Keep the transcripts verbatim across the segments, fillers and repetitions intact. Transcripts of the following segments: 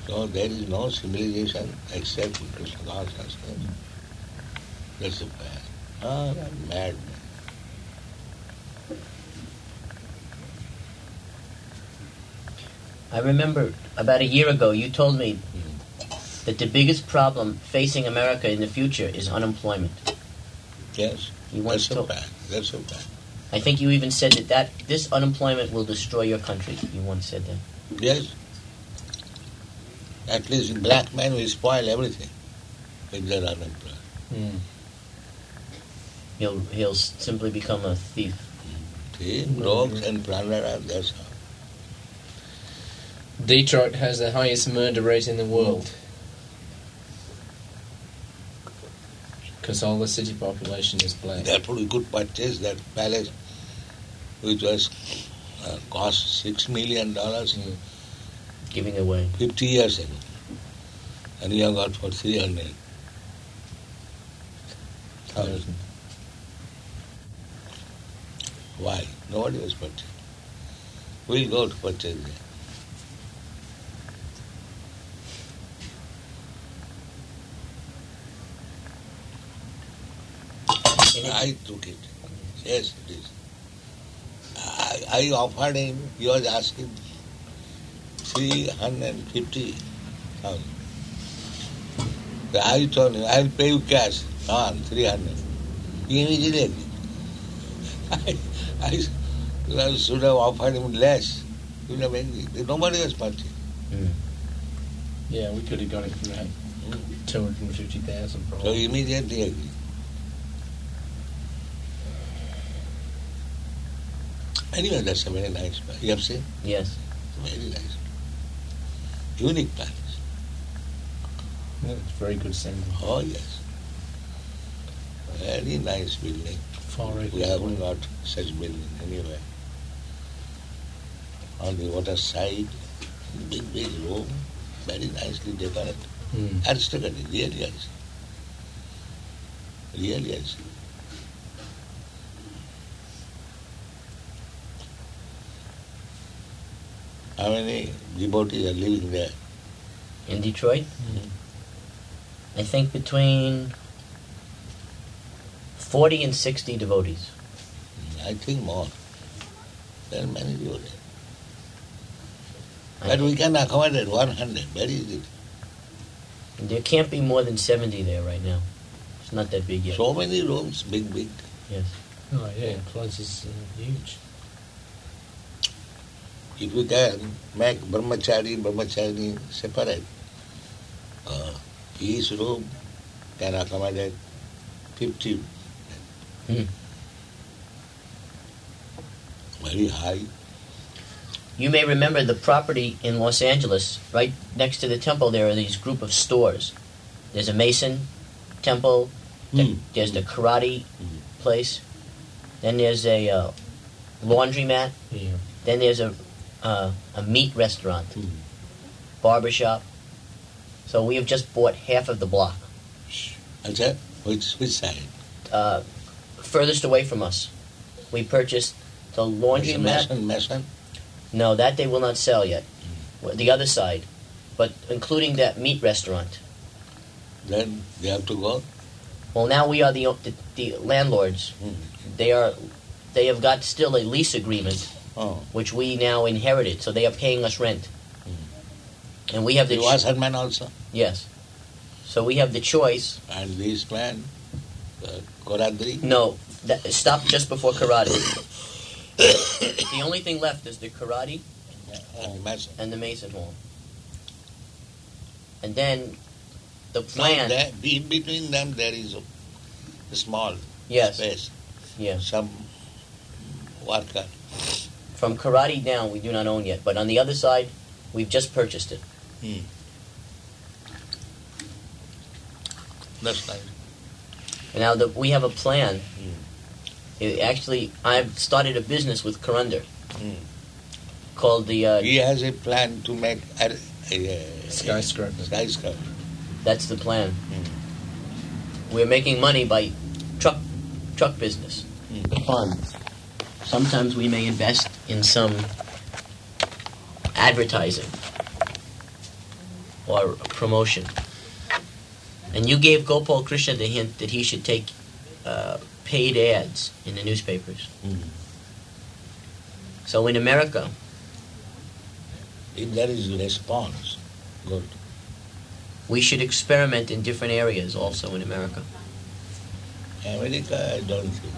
So there is no civilization except Krishna consciousness. That's the plan. Ah, I'm mad. I remember about a year ago you told me that the biggest problem facing America in the future is unemployment. Yes, You once that's so told- bad. That's so bad. I think you even said that, that this unemployment will destroy your country. You once said that. Yes. At least black men will spoil everything if they're unemployed. Mm. He'll he'll s- simply become a thief. See, rogues and plunderers, that's how. Detroit has the highest murder rate in the world. Because all the city population is black. Therefore we could purchase that palace which was uh, cost six million dollars Mm. Giving away. fifty years ago. And we have got for three hundred thousand. Why? Nobody was purchasing. We'll go to purchase there. I took it. Yes, it is. I, I offered him, he was asking three hundred fifty thousand. I told him, I'll pay you cash. On three hundred. He immediately agreed. I, I should have offered him less. He would have agreed. Nobody was purchasing. Mm. Yeah, we could have got it for about two hundred fifty thousand So probably. he immediately agreed. Anyway, that's a very nice place. You have seen? Yes. Very nice. Unique palace. Yeah, it's very good symbol. Oh, yes. Very nice building. Far right. We haven't got such building anywhere. On the water side, big, big room, very nicely decorated. Mm. Aristocratic, really aristocratic. Really aristocratic. How many devotees are living there? In Detroit? I think between forty and sixty devotees. I think more. There are many devotees. I But we can accommodate one hundred, very easily. There can't be more than seventy there right now. It's not that big yet. So many rooms, big, big. Yes. Oh yeah, the place is uh, huge. If we can make brahmachari, brahmachari separate, uh, each room can accommodate fifty. Hmm. Very high. You may remember the property in Los Angeles, right next to the temple. There are these group of stores. There's a Mason temple. th- Mm. There's the karate Mm. place. Then there's a uh, laundromat. Yeah. Then there's a uh, a meat restaurant, Mm. barbershop. So we have just bought half of the block. Acha, which, which side? Uh, furthest away from us, we purchased the There's a laundromat. mason, mason. No, that they will not sell yet. Well, the other side, but including that meat restaurant. Then they have to go. Well, now we are the the, the landlords. Mm. They are, they have got still a lease agreement, Oh, which we now inherited. So they are paying us rent, and we have the the ch- washerman also. yes. So we have the choice. And this man, uh, Koradri. No, that, stop just before karate. The only thing left is the karate And mason. and the Mason Hall, and then the No, plan. there, in between them there is a, a small Yes, space. yes. Some worker. From karate down, we do not own yet, but on the other side, we've just purchased it. Hmm. That's nice. And now that we have a plan. Mm. It actually, I've started a business with Karundar Mm. called the. Uh, He has a plan to make a, a, a Skyscraper. skyscraper. that's the plan. Mm. We're making money by truck truck business. Mm. Funds. Sometimes we may invest in some advertising. or promotion. And you gave Gopal Krishna the hint that he should take uh, paid ads in the newspapers. Mm. So in America, If there is response, good. we should experiment in different areas also in America. America, I don't think.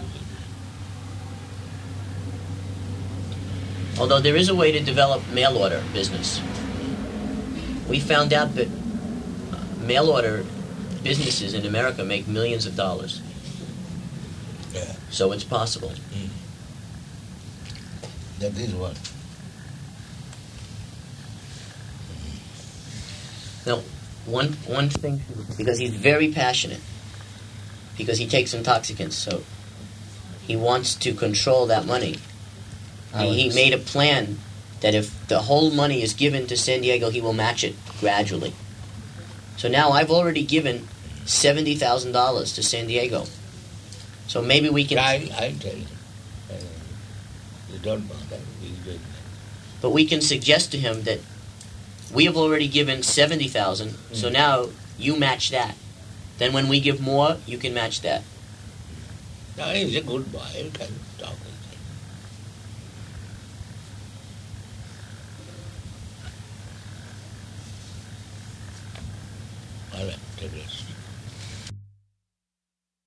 Although there is a way to develop mail order business. We found out that uh, mail order businesses in America make millions of dollars. Yeah. So it's possible. Mm. That is what. Now, one one thing, because he's very passionate, because he takes intoxicants, so he wants to control that money. He, he Alex. made a plan that if the whole money is given to San Diego, he will match it gradually. So now I've already given seventy thousand dollars to San Diego. So maybe we can... I, I tell you. Uh, you don't bother. He's doing that. But we can suggest to him that we have already given seventy thousand dollars, so Mm. now you match that. Then when we give more, you can match that. No, he's a good boy. You can talk with him. All right, take rest.